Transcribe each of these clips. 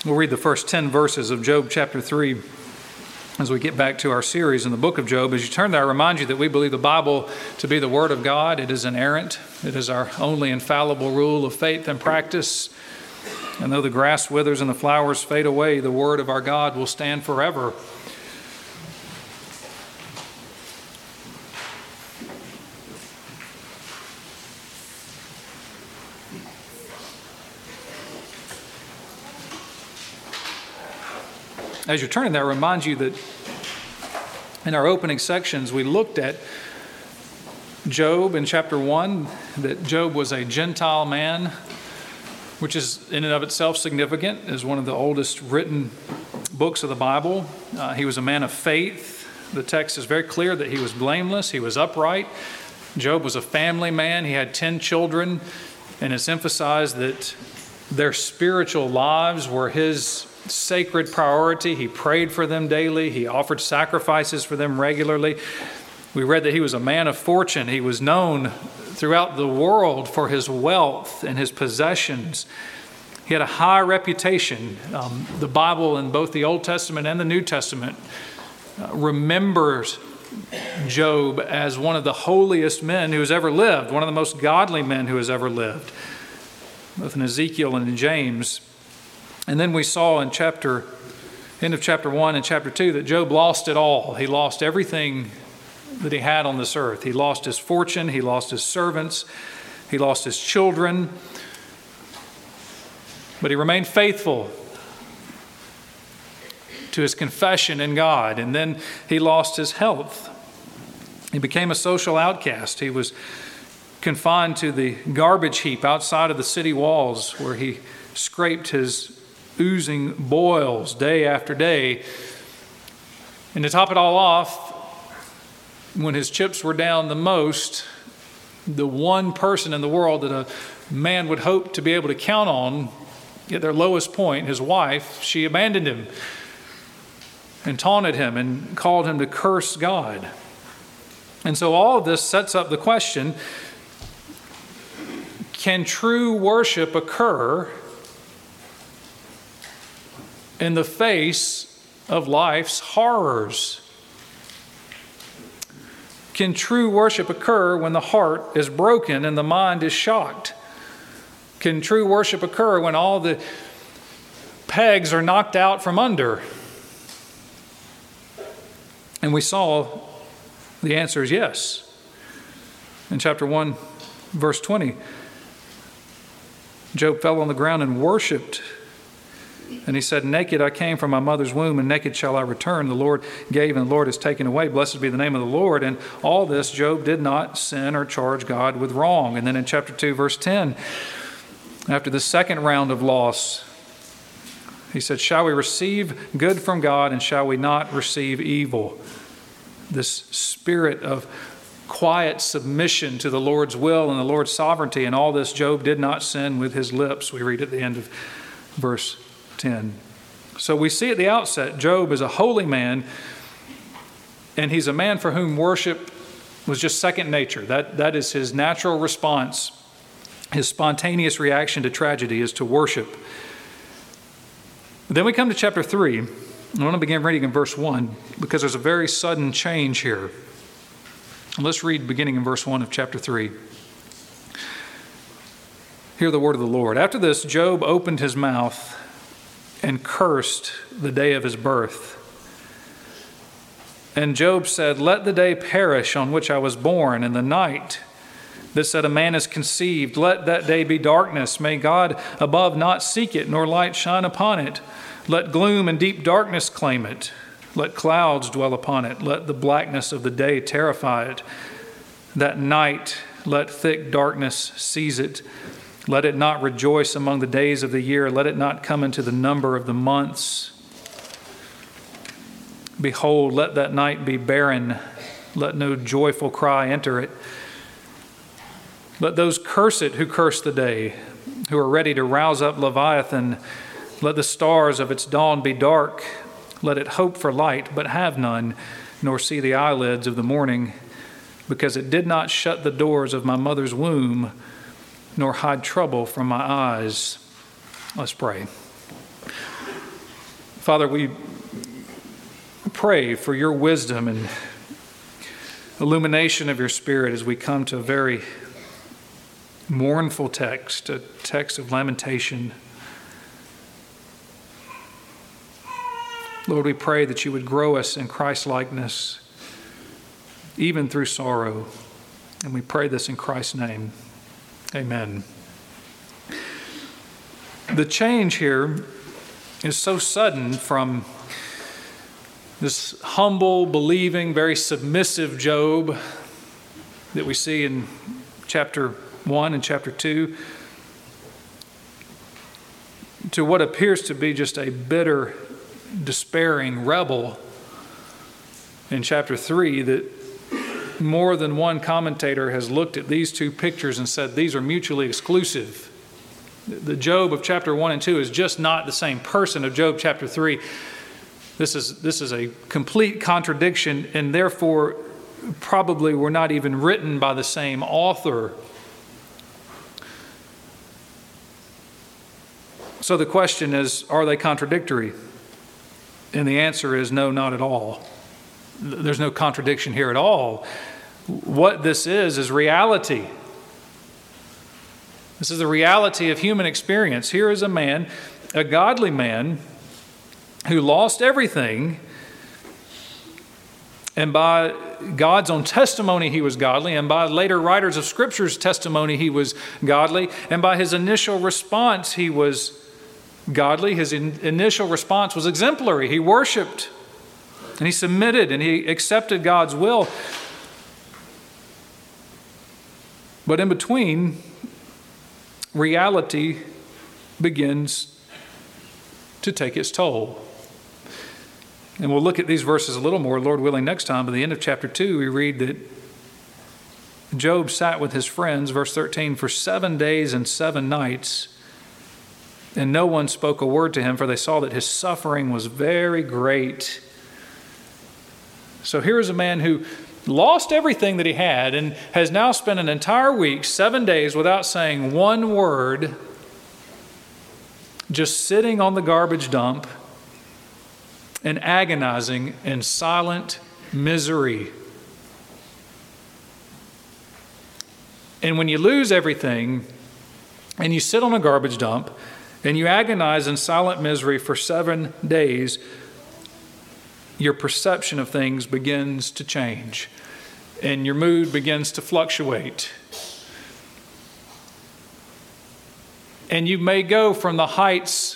We'll read the first 10 verses of Job chapter 3 as we get back to our series in the book of Job. As you turn there, I remind you that we believe the Bible to be the Word of God. It is inerrant. It is our only infallible rule of faith and practice. And though the grass withers and the flowers fade away, the Word of our God will stand forever. As you're turning there, I remind you that in our opening sections, we looked at Job in chapter 1, that Job was a Gentile man, which is in and of itself significant, as one of the oldest written books of the Bible. He was a man of faith. The text is very clear that he was blameless, he was upright. Job was a family man. He had 10 children, and it's emphasized that their spiritual lives were his sacred priority. He prayed for them daily. He offered sacrifices for them regularly. We read that he was a man of fortune. He was known throughout the world for his wealth and his possessions. He had a high reputation. The Bible in both the Old Testament and the New Testament remembers Job as one of the holiest men who has ever lived, one of the most godly men who has ever lived, both in Ezekiel and in James. And then we saw in end of chapter 1 and chapter 2 that Job lost it all. He lost everything that he had on this earth. He lost his fortune. He lost his servants. He lost his children. But he remained faithful to his confession in God. And then he lost his health. He became a social outcast. He was confined to the garbage heap outside of the city walls, where he scraped his oozing boils day after day. And to top it all off, when his chips were down the most, the one person in the world that a man would hope to be able to count on at their lowest point, his wife, she abandoned him and taunted him and called him to curse God. And so all of this sets up the question, can true worship occur in the face of life's horrors? Can true worship occur when the heart is broken and the mind is shocked? Can true worship occur when all the pegs are knocked out from under? And we saw the answer is yes. In chapter 1, verse 20, Job fell on the ground and worshiped. And he said, naked I came from my mother's womb, and naked shall I return. The Lord gave, and the Lord has taken away. Blessed be the name of the Lord. And all this, Job did not sin or charge God with wrong. And then in chapter 2, verse 10, after the second round of loss, he said, shall we receive good from God, and shall we not receive evil? This spirit of quiet submission to the Lord's will and the Lord's sovereignty. And all this, Job did not sin with his lips. We read at the end of verse 10. So we see at the outset, Job is a holy man, and he's a man for whom worship was just second nature. That is his natural response. His spontaneous reaction to tragedy is to worship. Then we come to chapter 3. I want to begin reading in verse 1 because there's a very sudden change here. Let's read beginning in verse 1 of chapter 3. Hear the word of the Lord. After this, Job opened his mouth and cursed the day of his birth. And Job said, let the day perish on which I was born, and the night that said a man is conceived. Let that day be darkness. May God above not seek it, nor light shine upon it. Let gloom and deep darkness claim it. Let clouds dwell upon it. Let the blackness of the day terrify it. That night let thick darkness seize it. Let it not rejoice among the days of the year. Let it not come into the number of the months. Behold, let that night be barren. Let no joyful cry enter it. Let those curse it who curse the day, who are ready to rouse up Leviathan. Let the stars of its dawn be dark. Let it hope for light, but have none, nor see the eyelids of the morning, because it did not shut the doors of my mother's womb, nor hide trouble from my eyes. Let's pray. Father, we pray for your wisdom and illumination of your Spirit as we come to a very mournful text, a text of lamentation. Lord, we pray that you would grow us in Christ-likeness, even through sorrow. And we pray this in Christ's name. Amen. The change here is so sudden from this humble, believing, very submissive Job that we see in chapter 1 and chapter 2 to what appears to be just a bitter, despairing rebel in chapter 3 that more than one commentator has looked at these two pictures and said these are mutually exclusive. The Job of chapter 1 and 2 is just not the same person of Job chapter 3. This is a complete contradiction, and therefore probably were not even written by the same author. So the question is, are they contradictory? And the answer is no, not at all. There's no contradiction here at all. What this is reality. This is the reality of human experience. Here is a man, a godly man, who lost everything, and by God's own testimony he was godly, and by later writers of Scripture's testimony he was godly, and by his initial response he was godly. His initial response was exemplary. He worshiped, and he submitted, and he accepted God's will. But in between, reality begins to take its toll. And we'll look at these verses a little more, Lord willing, next time. But at the end of chapter 2, we read that Job sat with his friends, verse 13, for 7 days and 7 nights, and no one spoke a word to him, for they saw that his suffering was very great. So here is a man who lost everything that he had and has now spent an entire week, 7 days, without saying one word, just sitting on the garbage dump and agonizing in silent misery. And when you lose everything and you sit on a garbage dump and you agonize in silent misery for 7 days, your perception of things begins to change and your mood begins to fluctuate. And you may go from the heights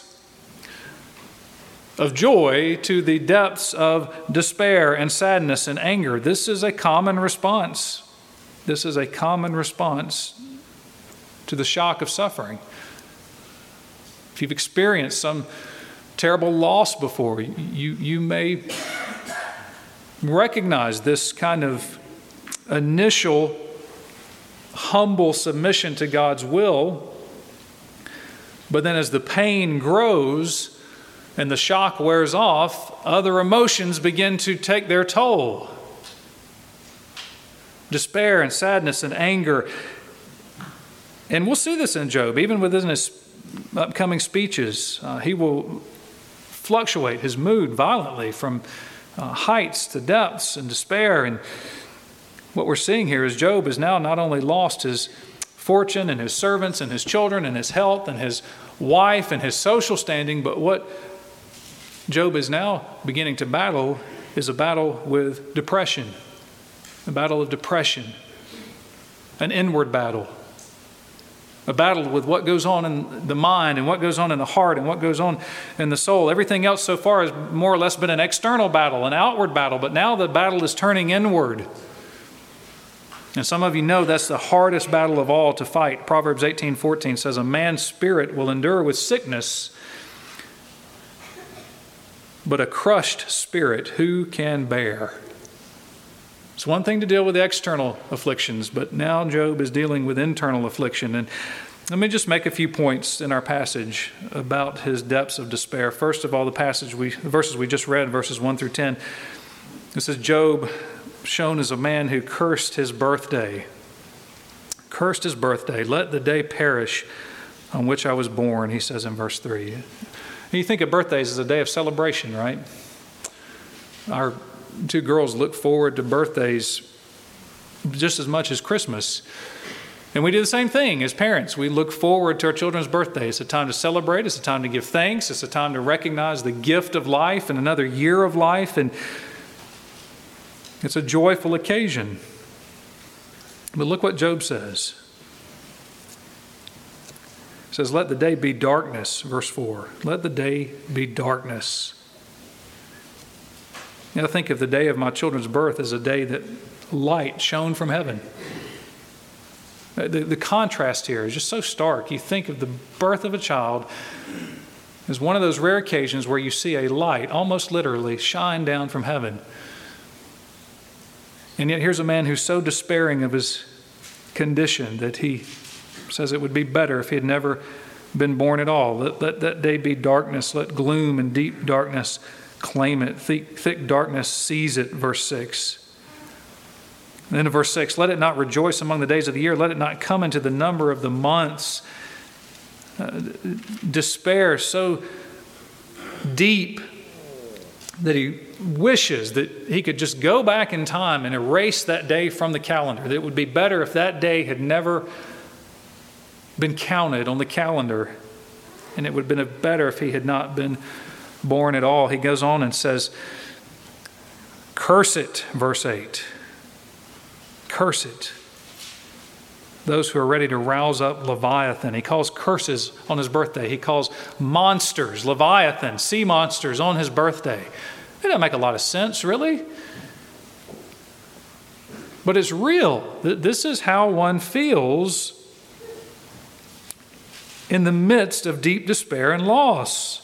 of joy to the depths of despair and sadness and anger. This is a common response. This is a common response to the shock of suffering. If you've experienced some terrible loss before, you may recognize this kind of initial humble submission to God's will. But then as the pain grows and the shock wears off, other emotions begin to take their toll. Despair and sadness and anger. And we'll see this in Job, even within his upcoming speeches. He will fluctuate his mood violently from heights to depths and despair. And what we're seeing here is Job has now not only lost his fortune and his servants and his children and his health and his wife and his social standing, but what Job is now beginning to battle is a battle with depression, a battle of depression, an inward battle, a battle with what goes on in the mind and what goes on in the heart and what goes on in the soul. Everything else so far has more or less been an external battle, an outward battle, but now the battle is turning inward. And some of you know that's the hardest battle of all to fight. Proverbs 18:14 says, a man's spirit will endure with sickness, but a crushed spirit who can bear? It's one thing to deal with the external afflictions, but now Job is dealing with internal affliction. And let me just make a few points in our passage about his depths of despair. First of all, the verses we just read, verses 1 through 10. This is Job shown as a man who cursed his birthday. Cursed his birthday. Let the day perish on which I was born, he says in verse 3. You think of birthdays as a day of celebration, right? Our two girls look forward to birthdays just as much as Christmas. And we do the same thing as parents. We look forward to our children's birthday. It's a time to celebrate. It's a time to give thanks. It's a time to recognize the gift of life and another year of life. And it's a joyful occasion. But look what Job says. It says, let the day be darkness, verse 4. Let the day be darkness. Now think of the day of my children's birth as a day that light shone from heaven. The contrast here is just so stark. You think of the birth of a child as one of those rare occasions where you see a light, almost literally, shine down from heaven. And yet here's a man who's so despairing of his condition that he says it would be better if he had never been born at all. Let that day be darkness. Let gloom and deep darkness claim it. Thick darkness seize it, verse 6. And then in verse 6, let it not rejoice among the days of the year. Let it not come into the number of the months. Despair so deep that he wishes that he could just go back in time and erase that day from the calendar. That it would be better if that day had never been counted on the calendar. And it would have been better if he had not been born at all. He goes on and says, curse it, verse 8. Curse it. Those who are ready to rouse up Leviathan. He calls curses on his birthday. He calls monsters, Leviathan, sea monsters on his birthday. It doesn't make a lot of sense, really. But it's real. This is how one feels in the midst of deep despair and loss.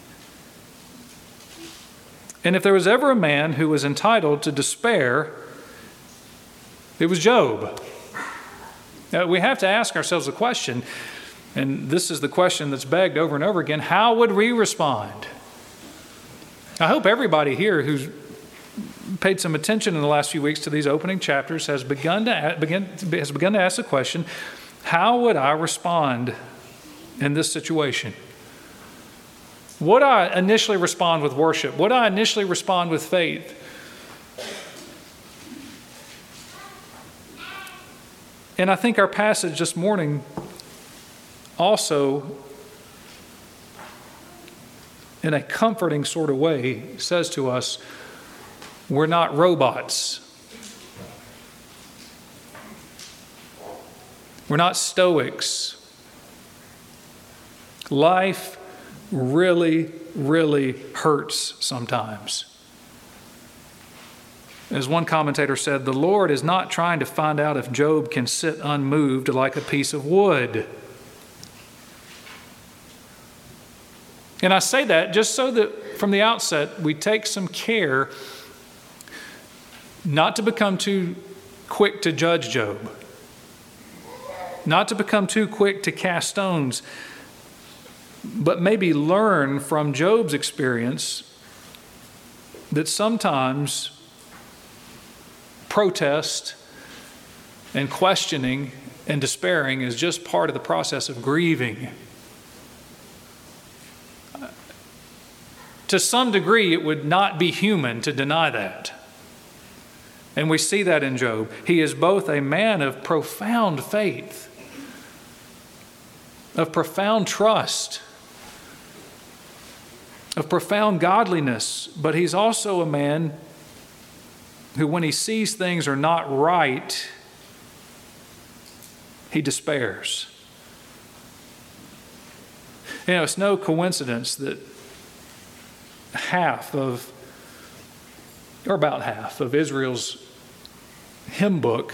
And if there was ever a man who was entitled to despair, it was Job. Now, we have to ask ourselves a question, and this is the question that's begged over and over again. How would we respond? I hope everybody here who's paid some attention in the last few weeks to these opening chapters has begun to ask the question, how would I respond in this situation? Would I initially respond with worship? Would I initially respond with faith? And I think our passage this morning also, in a comforting sort of way, says to us, we're not robots. We're not stoics. Life really, really hurts sometimes. As one commentator said, the Lord is not trying to find out if Job can sit unmoved like a piece of wood. And I say that just so that from the outset we take some care not to become too quick to judge Job, not to become too quick to cast stones, but maybe learn from Job's experience that sometimes protest and questioning and despairing is just part of the process of grieving. To some degree, it would not be human to deny that. And we see that in Job. He is both a man of profound faith, of profound trust, of profound godliness, but he's also a man who, when he sees things are not right, he despairs. You know, it's no coincidence that about half of Israel's hymn book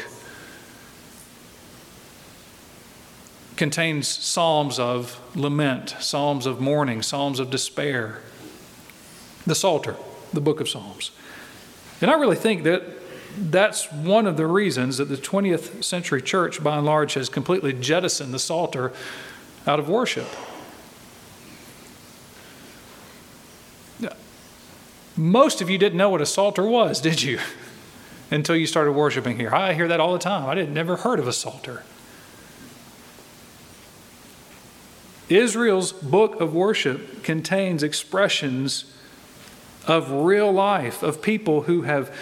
contains psalms of lament, psalms of mourning, psalms of despair. The Psalter, the book of Psalms. And I really think that that's one of the reasons that the 20th century church, by and large, has completely jettisoned the Psalter out of worship. Most of you didn't know what a Psalter was, did you? Until you started worshiping here. I hear that all the time. I never heard of a Psalter. Israel's book of worship contains expressions of real life, of people who have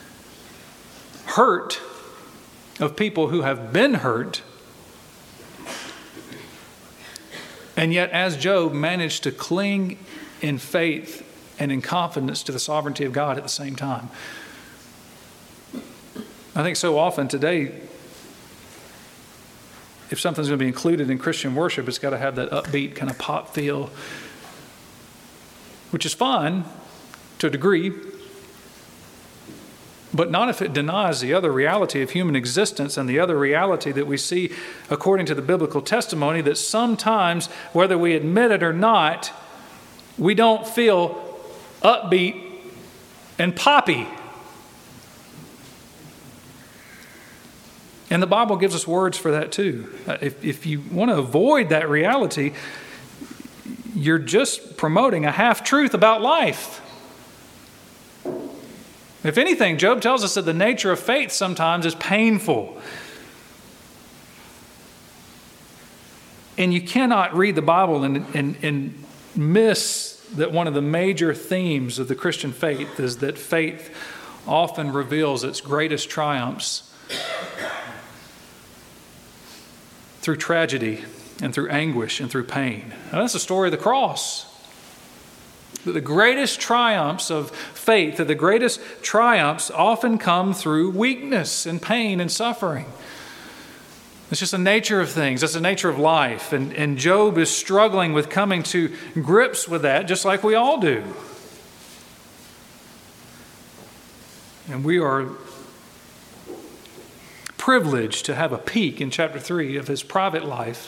hurt, of people who have been hurt. And yet, as Job managed to cling in faith and in confidence to the sovereignty of God at the same time. I think so often today, if something's going to be included in Christian worship, it's got to have that upbeat kind of pop feel, which is fine to a degree, but not if it denies the other reality of human existence and the other reality that we see according to the biblical testimony, that sometimes, whether we admit it or not, we don't feel upbeat and poppy. And the Bible gives us words for that too. If you want to avoid that reality, you're just promoting a half-truth about life. If anything, Job tells us that the nature of faith sometimes is painful. And you cannot read the Bible and miss that one of the major themes of the Christian faith is that faith often reveals its greatest triumphs through tragedy and through anguish and through pain. Now, that's the story of the cross. The greatest triumphs of faith, the greatest triumphs often come through weakness and pain and suffering. It's just the nature of things. That's the nature of life. And Job is struggling with coming to grips with that, just like we all do. And we are privileged to have a peek in chapter 3 of his private life.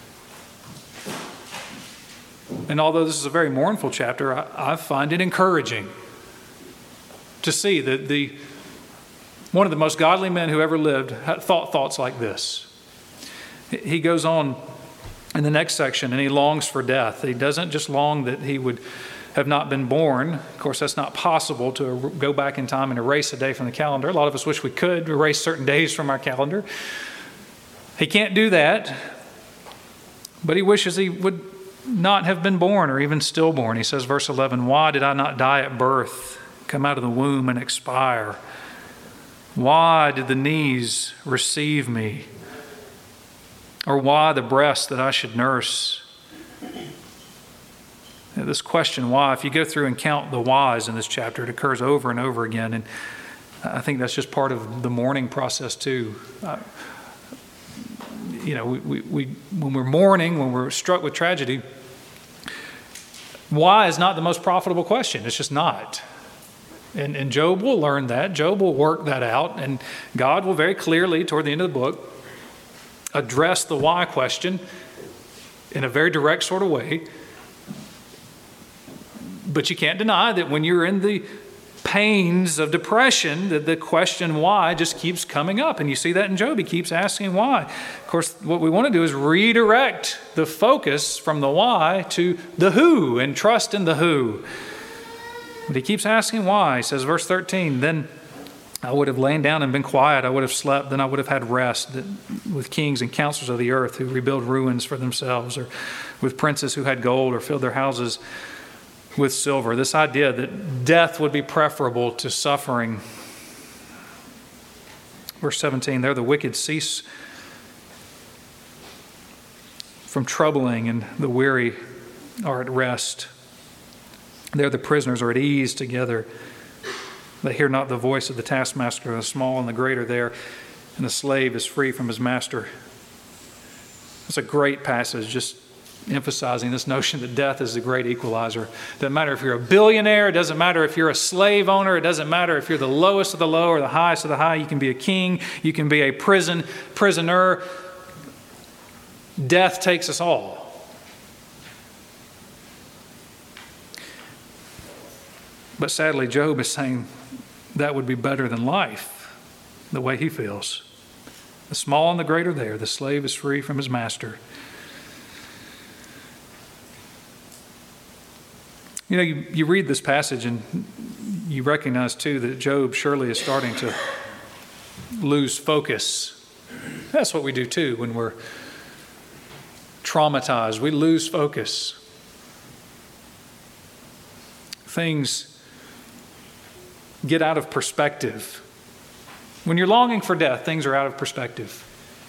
And although this is a very mournful chapter, I find it encouraging to see that one of the most godly men who ever lived thought thoughts like this. He goes on in the next section and he longs for death. He doesn't just long that he would have not been born. Of course, that's not possible to go back in time and erase a day from the calendar. A lot of us wish we could erase certain days from our calendar. He can't do that, but he wishes he would not have been born or even stillborn. He says, verse 11, "Why did I not die at birth, come out of the womb and expire? Why did the knees receive me? Or why the breast that I should nurse?" This question, why, if you go through and count the whys in this chapter, it occurs over and over again. And I think that's just part of the mourning process too. We when we're mourning, when we're struck with tragedy, why is not the most profitable question. It's just not. And Job will learn that. Job will work that out. And God will very clearly, toward the end of the book, address the why question in a very direct sort of way. But you can't deny that when you're in the pains of depression, that the question why just keeps coming up. And you see that in Job. He keeps asking why. Of course, what we want to do is redirect the focus from the why to the who and trust in the who. But he keeps asking why. He says, verse 13, "Then I would have lain down and been quiet. I would have slept. Then I would have had rest with kings and counselors of the earth who rebuild ruins for themselves, or with princes who had gold or filled their houses with silver." This idea that death would be preferable to suffering. Verse 17, "There the wicked cease from troubling, and the weary are at rest. There the prisoners are at ease together. They hear not the voice of the taskmaster. The small and the great are there, and the slave is free from his master." It's a great passage, just emphasizing this notion that death is the great equalizer. It doesn't matter if you're a billionaire. It doesn't matter if you're a slave owner. It doesn't matter if you're the lowest of the low or the highest of the high. You can be a king. You can be a prisoner. Death takes us all. But sadly, Job is saying that would be better than life, the way he feels. The small and the great are there. The slave is free from his master. You read this passage and you recognize too that Job surely is starting to lose focus. That's what we do too when we're traumatized. We lose focus. Things get out of perspective. When you're longing for death, things are out of perspective.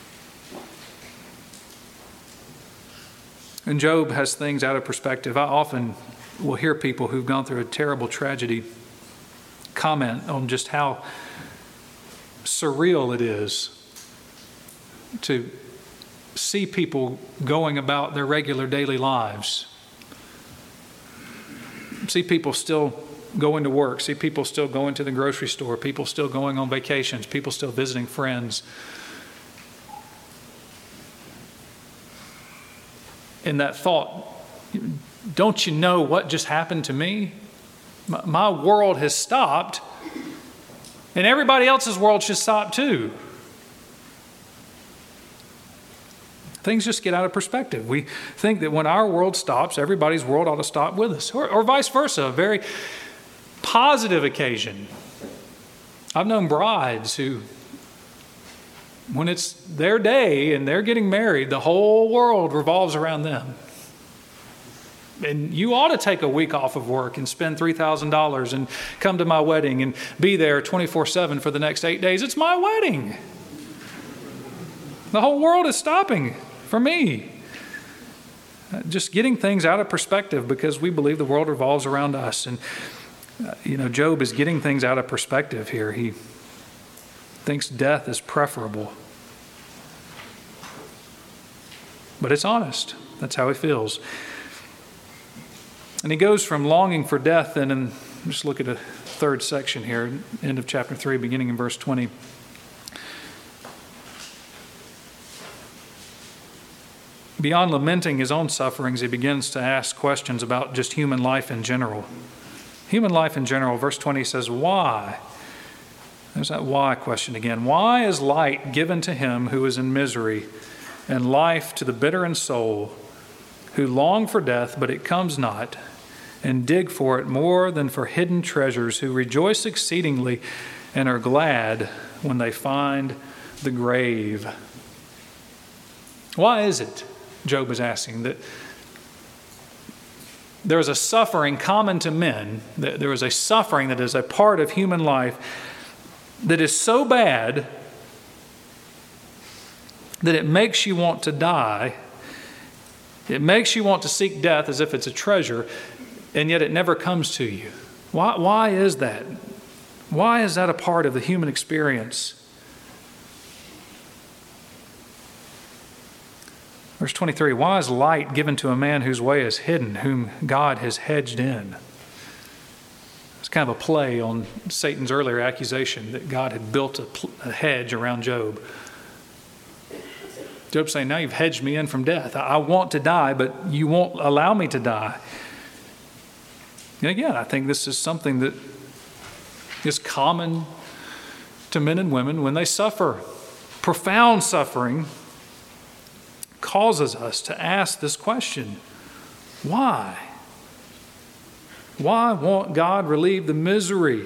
And Job has things out of perspective. I often will hear people who've gone through a terrible tragedy comment on just how surreal it is to see people going about their regular daily lives. See people still going to work, see people still going to the grocery store, people still going on vacations, people still visiting friends. And that thought, don't you know what just happened to me? My world has stopped, and everybody else's world should stop too. Things just get out of perspective. We think that when our world stops, everybody's world ought to stop with us, or vice versa, a very positive occasion. I've known brides who, when it's their day and they're getting married, the whole world revolves around them. And you ought to take a week off of work and spend $3,000 and come to my wedding and be there 24/7 for the next 8 days. It's my wedding. The whole world is stopping for me. Just getting things out of perspective because we believe the world revolves around us. And, Job is getting things out of perspective here. He thinks death is preferable. But it's honest. That's how he feels. And he goes from longing for death, and just look at a third section here, end of chapter 3, beginning in verse 20. Beyond lamenting his own sufferings, he begins to ask questions about just human life in general. Human life in general. Verse 20 says, why? There's that why question again. Why is light given to him who is in misery, and life to the bitter in soul, who long for death, but it comes not, and dig for it more than for hidden treasures, who rejoice exceedingly and are glad when they find the grave? Why is it, Job is asking, that there is a suffering common to men, that there is a suffering that is a part of human life that is so bad that it makes you want to die? It makes you want to seek death as if it's a treasure, and yet it never comes to you. Why is that? Why is that a part of the human experience? Verse 23, why is light given to a man whose way is hidden, whom God has hedged in? It's kind of a play on Satan's earlier accusation that God had built a hedge around Job. Job's saying, now you've hedged me in from death. I want to die, but you won't allow me to die. And again, I think this is something that is common to men and women when they suffer. Profound suffering causes us to ask this question, why? Why won't God relieve the misery?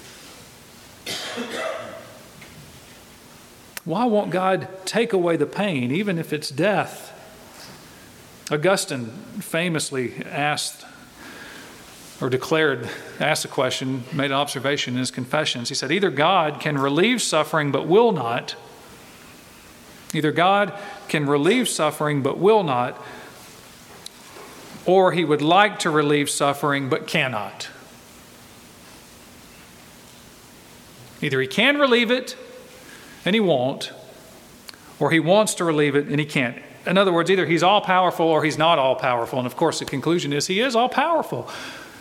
Why won't God take away the pain, even if it's death? Augustine famously asked the question, made an observation in his Confessions. He said, either God can relieve suffering but will not. Either God can relieve suffering but will not, or he would like to relieve suffering but cannot. Either he can relieve it and he won't, or he wants to relieve it and he can't. In other words, either he's all-powerful or he's not all-powerful. And of course, the conclusion is he is all-powerful.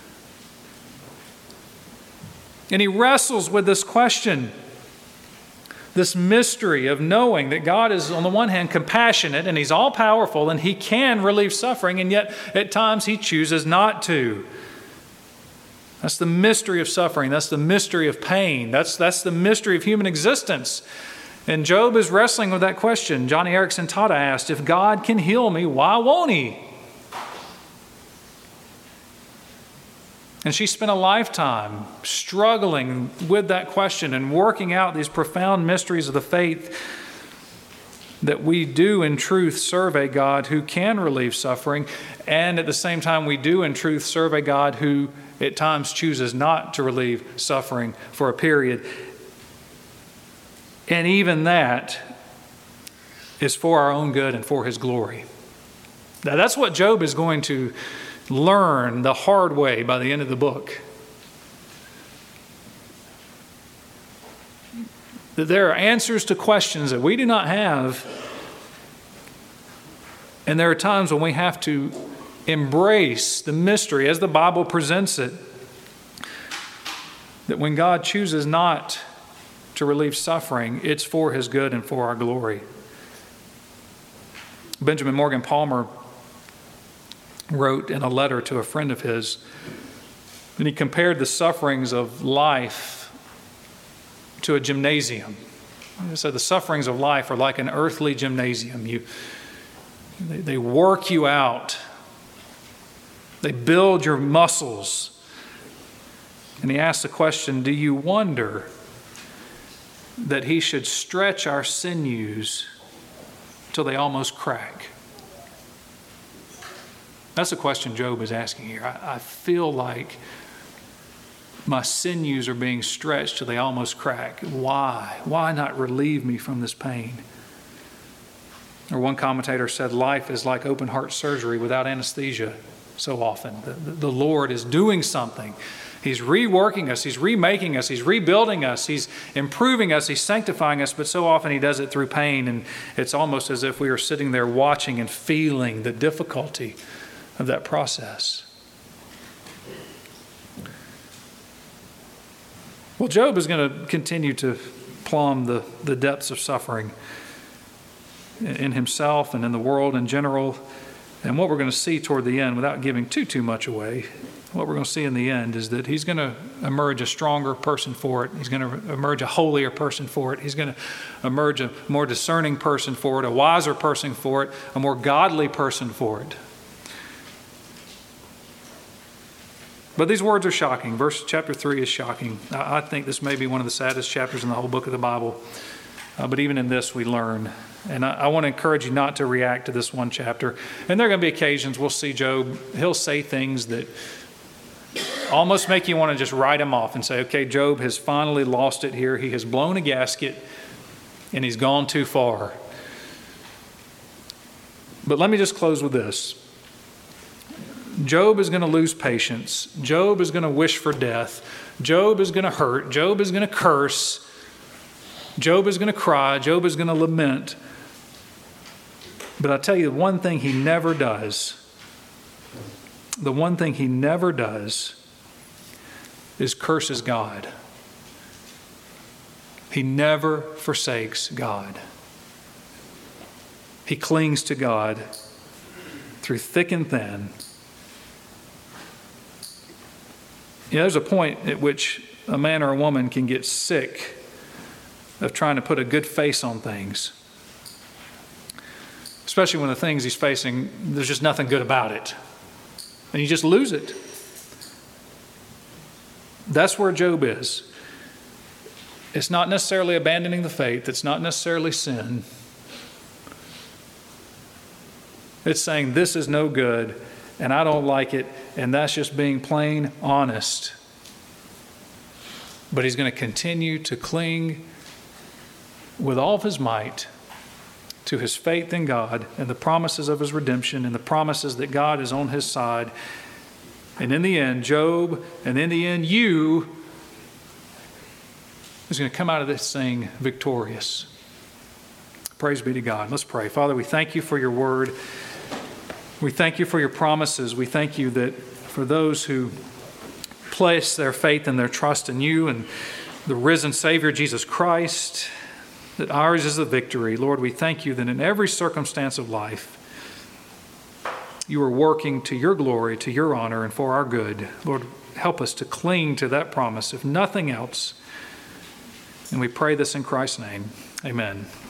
And he wrestles with this question, this mystery of knowing that God is, on the one hand, compassionate and he's all-powerful and he can relieve suffering, and yet at times he chooses not to. That's the mystery of suffering. That's the mystery of pain. That's the mystery of human existence. And Job is wrestling with that question. Johnny Erickson Tata asked, if God can heal me, why won't he? And she spent a lifetime struggling with that question and working out these profound mysteries of the faith. that we do in truth serve a God who can relieve suffering, and at the same time we do in truth serve a God who at times chooses not to relieve suffering for a period. And even that is for our own good and for His glory. Now, that's what Job is going to learn the hard way by the end of the book. That there are answers to questions that we do not have, and there are times when we have to embrace the mystery as the Bible presents it, that when God chooses not to relieve suffering, it's for His good and for our glory. Benjamin Morgan Palmer wrote in a letter to a friend of his, and he compared the sufferings of life to a gymnasium. So the sufferings of life are like an earthly gymnasium. They work you out. They build your muscles. And he asked the question, do you wonder that He should stretch our sinews till they almost crack? That's the question Job is asking here. I feel like my sinews are being stretched till they almost crack. Why? Why not relieve me from this pain? Or one commentator said, life is like open heart surgery without anesthesia so often. The Lord is doing something. He's reworking us. He's remaking us. He's rebuilding us. He's improving us. He's sanctifying us. But so often He does it through pain. And it's almost as if we are sitting there watching and feeling the difficulty of that process. Well, Job is going to continue to plumb the depths of suffering in himself and in the world in general. And what we're going to see toward the end, without giving too much away, what we're going to see in the end is that he's going to emerge a stronger person for it. He's going to emerge a holier person for it. He's going to emerge a more discerning person for it, a wiser person for it, a more godly person for it. But these words are shocking. Chapter 3 is shocking. I think this may be one of the saddest chapters in the whole book of the Bible. But even in this, we learn. And I want to encourage you not to react to this one chapter. And there are going to be occasions we'll see Job, he'll say things that almost make you want to just write him off and say, okay, Job has finally lost it here. He has blown a gasket and he's gone too far. But let me just close with this. Job is going to lose patience. Job is going to wish for death. Job is going to hurt. Job is going to curse. Job is going to cry. Job is going to lament. But I tell you, the one thing he never does is curses God. He never forsakes God. He clings to God through thick and thin. You know, there's a point at which a man or a woman can get sick of trying to put a good face on things. Especially when the things he's facing, there's just nothing good about it. And you just lose it. That's where Job is. It's not necessarily abandoning the faith. It's not necessarily sin. It's saying this is no good and I don't like it, and that's just being plain honest. But he's going to continue to cling with all of his might to his faith in God and the promises of His redemption and the promises that God is on his side. And in the end, Job, and in the end, you, is going to come out of this thing victorious. Praise be to God. Let's pray. Father, we thank You for Your word. We thank You for Your promises. We thank You that for those who place their faith and their trust in You and the risen Savior, Jesus Christ, that ours is the victory. Lord, we thank You that in every circumstance of life, You are working to Your glory, to Your honor, and for our good. Lord, help us to cling to that promise, if nothing else. And we pray this in Christ's name. Amen.